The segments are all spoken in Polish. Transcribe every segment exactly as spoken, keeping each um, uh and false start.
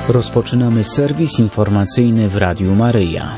Rozpoczynamy serwis informacyjny w Radiu Maryja.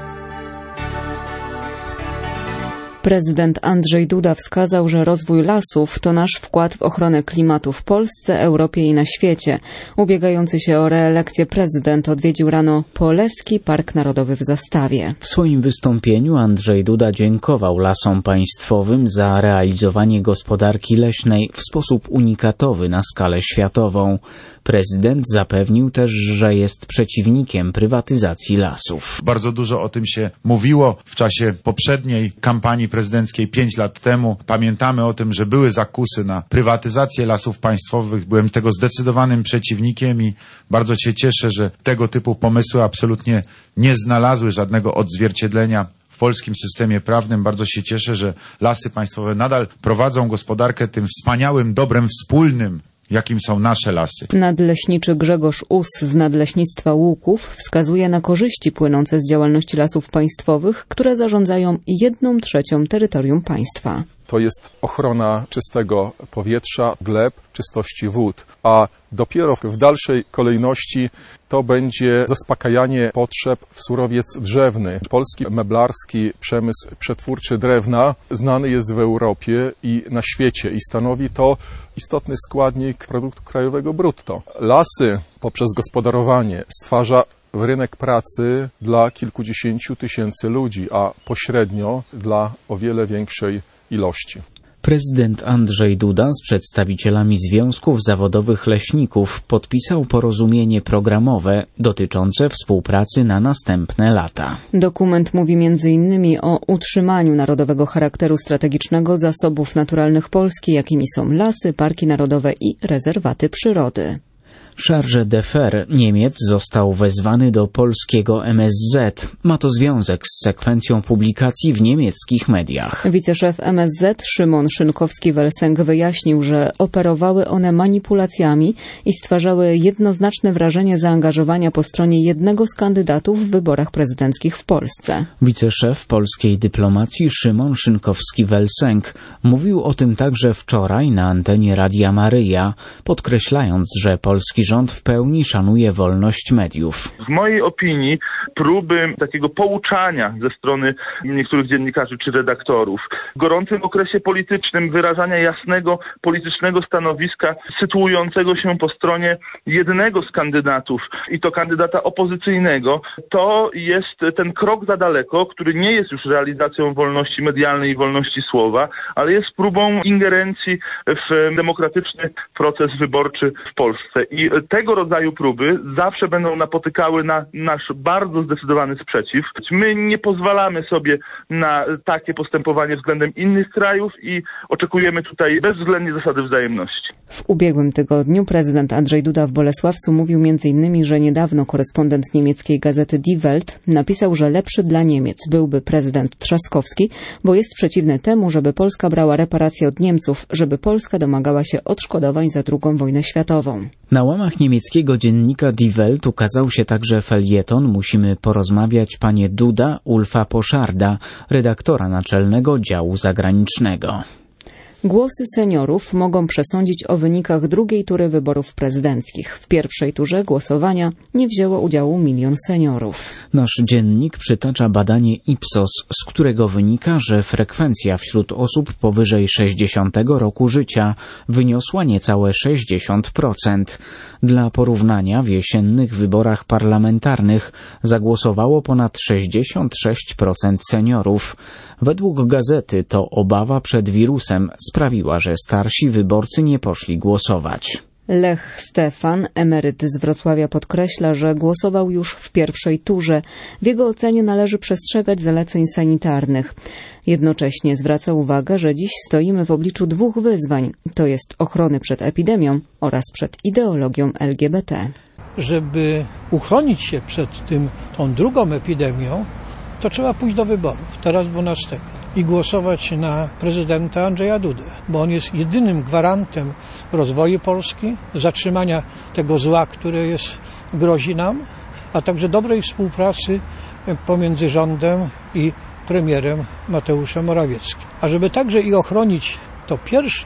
Prezydent Andrzej Duda wskazał, że rozwój lasów to nasz wkład w ochronę klimatu w Polsce, Europie i na świecie. Ubiegający się o reelekcję prezydent odwiedził rano Poleski Park Narodowy w Zastawie. W swoim wystąpieniu Andrzej Duda dziękował Lasom Państwowym za realizowanie gospodarki leśnej w sposób unikatowy na skalę światową. Prezydent zapewnił też, że jest przeciwnikiem prywatyzacji lasów. Bardzo dużo o tym się mówiło w czasie poprzedniej kampanii prezydenckiej pięć lat temu. Pamiętamy o tym, że były zakusy na prywatyzację lasów państwowych. Byłem tego zdecydowanym przeciwnikiem i bardzo się cieszę, że tego typu pomysły absolutnie nie znalazły żadnego odzwierciedlenia w polskim systemie prawnym. Bardzo się cieszę, że lasy państwowe nadal prowadzą gospodarkę tym wspaniałym dobrem wspólnym, jakim są nasze lasy. Nadleśniczy Grzegorz Us z Nadleśnictwa Łuków wskazuje na korzyści płynące z działalności lasów państwowych, które zarządzają jedną trzecią terytorium państwa. To jest ochrona czystego powietrza, gleb, czystości wód, a dopiero w dalszej kolejności to będzie zaspokajanie potrzeb w surowiec drzewny. Polski meblarski przemysł przetwórczy drewna znany jest w Europie i na świecie i stanowi to istotny składnik produktu krajowego brutto. Lasy poprzez gospodarowanie stwarza rynek pracy dla kilkudziesięciu tysięcy ludzi, a pośrednio dla o wiele większej ilości. Prezydent Andrzej Duda z przedstawicielami związków zawodowych leśników podpisał porozumienie programowe dotyczące współpracy na następne lata. Dokument mówi między innymi o utrzymaniu narodowego charakteru strategicznego zasobów naturalnych Polski, jakimi są lasy, parki narodowe i rezerwaty przyrody. Charge d'Affaires Niemiec został wezwany do polskiego M S Z. Ma to związek z sekwencją publikacji w niemieckich mediach. Wiceszef M S Z Szymon Szynkowski-Welsenk wyjaśnił, że operowały one manipulacjami i stwarzały jednoznaczne wrażenie zaangażowania po stronie jednego z kandydatów w wyborach prezydenckich w Polsce. Wiceszef polskiej dyplomacji Szymon Szynkowski-Welsenk mówił o tym także wczoraj na antenie Radia Maryja, podkreślając, że polski rząd w pełni szanuje wolność mediów. W mojej opinii próby takiego pouczania ze strony niektórych dziennikarzy czy redaktorów w gorącym okresie politycznym wyrażania jasnego politycznego stanowiska sytuującego się po stronie jednego z kandydatów i to kandydata opozycyjnego, to jest ten krok za daleko, który nie jest już realizacją wolności medialnej i wolności słowa, ale jest próbą ingerencji w demokratyczny proces wyborczy w Polsce. I tego rodzaju próby zawsze będą napotykały na nasz bardzo zdecydowany sprzeciw. My nie pozwalamy sobie na takie postępowanie względem innych krajów i oczekujemy tutaj bezwzględnie zasady wzajemności. W ubiegłym tygodniu prezydent Andrzej Duda w Bolesławcu mówił między innymi, że niedawno korespondent niemieckiej gazety Die Welt napisał, że lepszy dla Niemiec byłby prezydent Trzaskowski, bo jest przeciwny temu, żeby Polska brała reparacje od Niemców, żeby Polska domagała się odszkodowań za drugą wojnę światową. Na łamach niemieckiego dziennika Die Welt ukazał się także felieton Musimy porozmawiać panie Duda Ulfa Poszarda, redaktora naczelnego działu zagranicznego. Głosy seniorów mogą przesądzić o wynikach drugiej tury wyborów prezydenckich. W pierwszej turze głosowania nie wzięło udziału milion seniorów. Nasz dziennik przytacza badanie Ipsos, z którego wynika, że frekwencja wśród osób powyżej sześćdziesiątego roku życia wyniosła niecałe sześćdziesiąt procent. Dla porównania w jesiennych wyborach parlamentarnych zagłosowało ponad sześćdziesiąt sześć procent seniorów. Według gazety to obawa przed wirusem sprawiła, że starsi wyborcy nie poszli głosować. Lech Stefan, emeryt z Wrocławia, podkreśla, że głosował już w pierwszej turze. W jego ocenie należy przestrzegać zaleceń sanitarnych. Jednocześnie zwraca uwagę, że dziś stoimy w obliczu dwóch wyzwań. To jest ochrony przed epidemią oraz przed ideologią L G B T. Żeby uchronić się przed tym, tą drugą epidemią, to trzeba pójść do wyborów, teraz dwunastego, i głosować na prezydenta Andrzeja Dudę, bo on jest jedynym gwarantem rozwoju Polski, zatrzymania tego zła, które jest, grozi nam, a także dobrej współpracy pomiędzy rządem i premierem Mateuszem Morawieckim. A żeby także i ochronić to pierwsze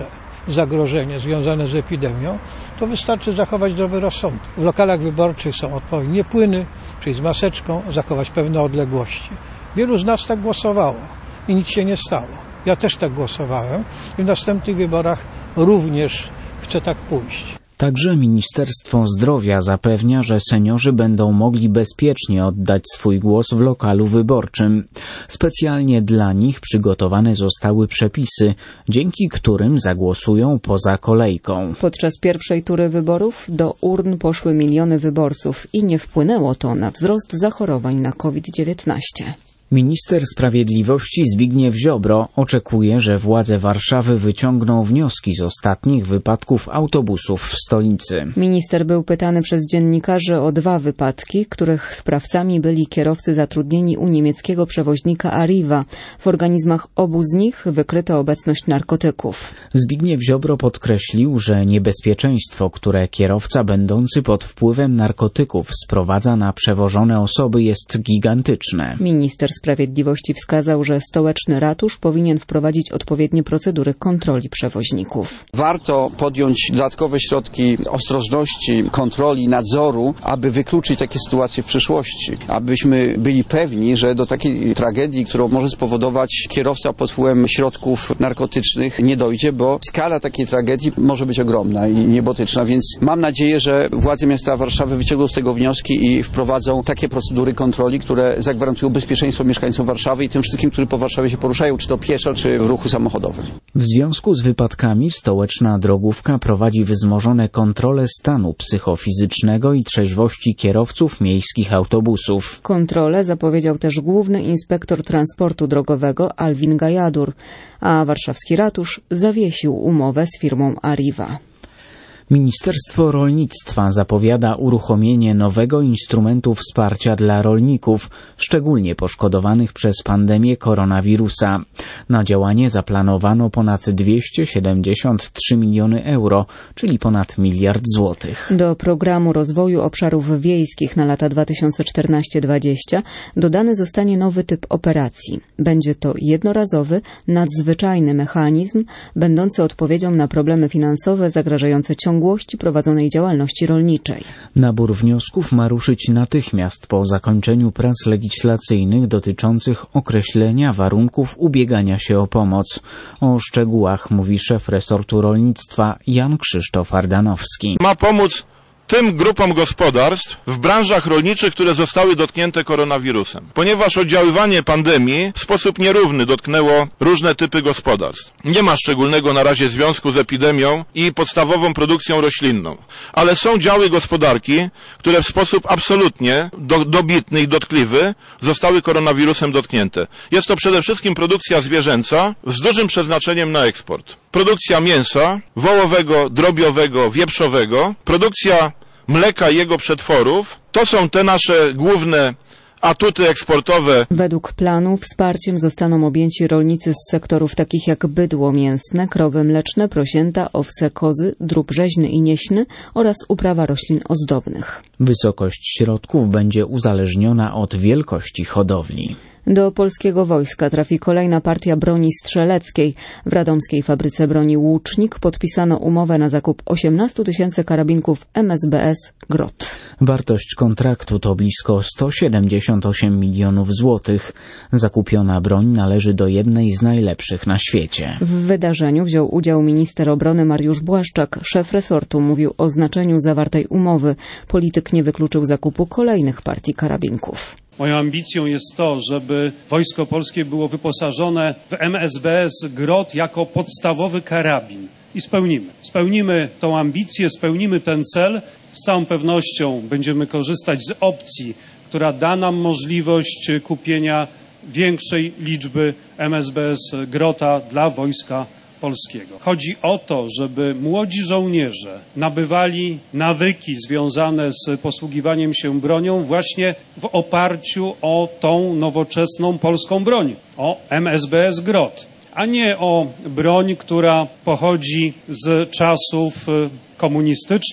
zagrożenie związane z epidemią, to wystarczy zachować zdrowy rozsądek. W lokalach wyborczych są odpowiednie płyny, czyli z maseczką, zachować pewne odległości. Wielu z nas tak głosowało i nic się nie stało. Ja też tak głosowałem i w następnych wyborach również chcę tak pójść. Także Ministerstwo Zdrowia zapewnia, że seniorzy będą mogli bezpiecznie oddać swój głos w lokalu wyborczym. Specjalnie dla nich przygotowane zostały przepisy, dzięki którym zagłosują poza kolejką. Podczas pierwszej tury wyborów do urn poszły miliony wyborców i nie wpłynęło to na wzrost zachorowań na kowid dziewiętnaście. Minister Sprawiedliwości Zbigniew Ziobro oczekuje, że władze Warszawy wyciągną wnioski z ostatnich wypadków autobusów w stolicy. Minister był pytany przez dziennikarzy o dwa wypadki, których sprawcami byli kierowcy zatrudnieni u niemieckiego przewoźnika Arriva. W organizmach obu z nich wykryto obecność narkotyków. Zbigniew Ziobro podkreślił, że niebezpieczeństwo, które kierowca będący pod wpływem narkotyków sprowadza na przewożone osoby, jest gigantyczne. Minister Sprawiedliwości wskazał, że stołeczny ratusz powinien wprowadzić odpowiednie procedury kontroli przewoźników. Warto podjąć dodatkowe środki ostrożności, kontroli, nadzoru, aby wykluczyć takie sytuacje w przyszłości. Abyśmy byli pewni, że do takiej tragedii, którą może spowodować kierowca pod wpływem środków narkotycznych, nie dojdzie, bo skala takiej tragedii może być ogromna i niebotyczna, więc mam nadzieję, że władze miasta Warszawy wyciągną z tego wnioski i wprowadzą takie procedury kontroli, które zagwarantują bezpieczeństwo mieszkańcom Warszawy i tym wszystkim, którzy po Warszawie się poruszają, czy to pieszo, czy w ruchu samochodowym. W związku z wypadkami stołeczna drogówka prowadzi wzmożone kontrole stanu psychofizycznego i trzeźwości kierowców miejskich autobusów. Kontrolę zapowiedział też główny inspektor transportu drogowego Alwin Gajadur, a warszawski ratusz zawiesił umowę z firmą Arriva. Ministerstwo Rolnictwa zapowiada uruchomienie nowego instrumentu wsparcia dla rolników, szczególnie poszkodowanych przez pandemię koronawirusa. Na działanie zaplanowano ponad dwieście siedemdziesiąt trzy miliony euro, czyli ponad miliard złotych. Do programu rozwoju obszarów wiejskich na lata dwa tysiące czternaście do dwudziestego dodany zostanie nowy typ operacji. Będzie to jednorazowy, nadzwyczajny mechanizm, będący odpowiedzią na problemy finansowe zagrażające ciągłości prowadzonej działalności rolniczej. Nabór wniosków ma ruszyć natychmiast po zakończeniu prac legislacyjnych dotyczących określenia warunków ubiegania się o pomoc. O szczegółach mówi szef resortu rolnictwa Jan Krzysztof Ardanowski. Ma pomóc tym grupom gospodarstw w branżach rolniczych, które zostały dotknięte koronawirusem. Ponieważ oddziaływanie pandemii w sposób nierówny dotknęło różne typy gospodarstw. Nie ma szczególnego na razie związku z epidemią i podstawową produkcją roślinną. Ale są działy gospodarki, które w sposób absolutnie do, dobitny i dotkliwy zostały koronawirusem dotknięte. Jest to przede wszystkim produkcja zwierzęca z dużym przeznaczeniem na eksport. Produkcja mięsa wołowego, drobiowego, wieprzowego, produkcja mleka i jego przetworów. To są te nasze główne atuty eksportowe. Według planu wsparciem zostaną objęci rolnicy z sektorów takich jak bydło mięsne, krowy mleczne, prosięta, owce, kozy, drób rzeźny i nieśny oraz uprawa roślin ozdobnych. Wysokość środków będzie uzależniona od wielkości hodowli. Do polskiego wojska trafi kolejna partia broni strzeleckiej. W radomskiej fabryce broni Łucznik podpisano umowę na zakup osiemnastu tysięcy karabinków M S B S Grot. Wartość kontraktu to blisko sto siedemdziesiąt osiem milionów złotych. Zakupiona broń należy do jednej z najlepszych na świecie. W wydarzeniu wziął udział minister obrony Mariusz Błaszczak. Szef resortu mówił o znaczeniu zawartej umowy. Polityk nie wykluczył zakupu kolejnych partii karabinków. Moją ambicją jest to, żeby Wojsko Polskie było wyposażone w M S B S Grot jako podstawowy karabin. I spełnimy. Spełnimy tą ambicję, spełnimy ten cel. Z całą pewnością będziemy korzystać z opcji, która da nam możliwość kupienia większej liczby M S B S Grota dla Wojska Polskiego. Chodzi o to, żeby młodzi żołnierze nabywali nawyki związane z posługiwaniem się bronią właśnie w oparciu o tą nowoczesną polską broń, o M S B S Grot, a nie o broń, która pochodzi z czasów komunistycznych.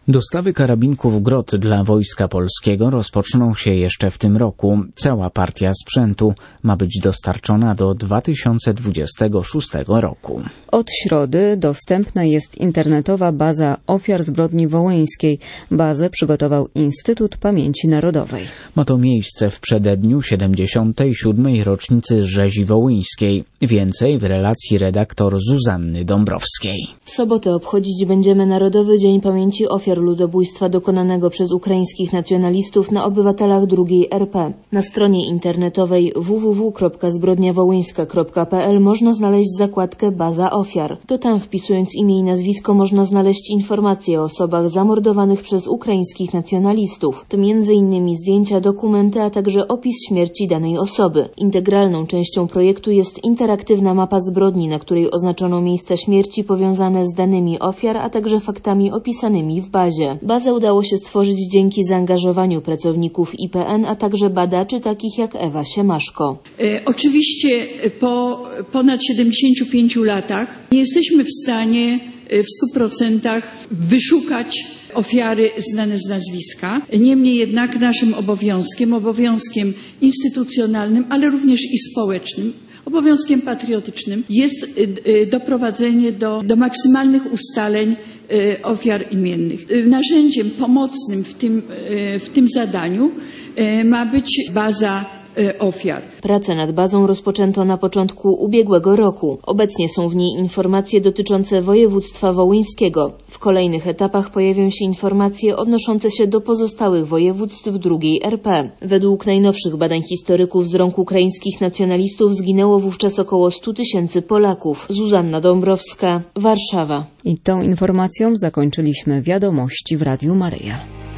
Dostawy karabinków Grot dla Wojska Polskiego rozpoczną się jeszcze w tym roku. Cała partia sprzętu ma być dostarczona do dwa tysiące dwudziestego szóstego roku. Od środy dostępna jest internetowa baza ofiar zbrodni wołyńskiej. Bazę przygotował Instytut Pamięci Narodowej. Ma to miejsce w przededniu siedemdziesiątej siódmej rocznicy rzezi wołyńskiej. Więcej w relacji redaktor Zuzanny Dąbrowskiej. W sobotę obchodzić będziemy Narodowy Dzień Pamięci Ofiar Ludobójstwa dokonanego przez ukraińskich nacjonalistów na obywatelach drugiej R P. Na stronie internetowej w w w kropka zbrodnia wołyńska kropka p l można znaleźć zakładkę Baza Ofiar. To tam, wpisując imię i nazwisko, można znaleźć informacje o osobach zamordowanych przez ukraińskich nacjonalistów. To między innymi zdjęcia, dokumenty, a także opis śmierci danej osoby. Integralną częścią projektu jest interaktywna mapa zbrodni, na której oznaczono miejsca śmierci powiązane z danymi ofiar, a także faktami opisanymi w bazie. Bazę udało się stworzyć dzięki zaangażowaniu pracowników I P N, a także badaczy takich jak Ewa Siemaszko. E, oczywiście po ponad siedemdziesięciu pięciu latach nie jesteśmy w stanie w stu procentach wyszukać ofiary znane z nazwiska. Niemniej jednak naszym obowiązkiem, obowiązkiem instytucjonalnym, ale również i społecznym, obowiązkiem patriotycznym jest doprowadzenie do, do maksymalnych ustaleń ofiar imiennych. Narzędziem pomocnym w tym, w tym zadaniu ma być baza ofiar. Pracę nad bazą rozpoczęto na początku ubiegłego roku. Obecnie są w niej informacje dotyczące województwa wołyńskiego. W kolejnych etapach pojawią się informacje odnoszące się do pozostałych województw drugiej R P. Według najnowszych badań historyków z rąk ukraińskich nacjonalistów zginęło wówczas około stu tysięcy Polaków. Zuzanna Dąbrowska, Warszawa. I tą informacją zakończyliśmy wiadomości w Radiu Maryja.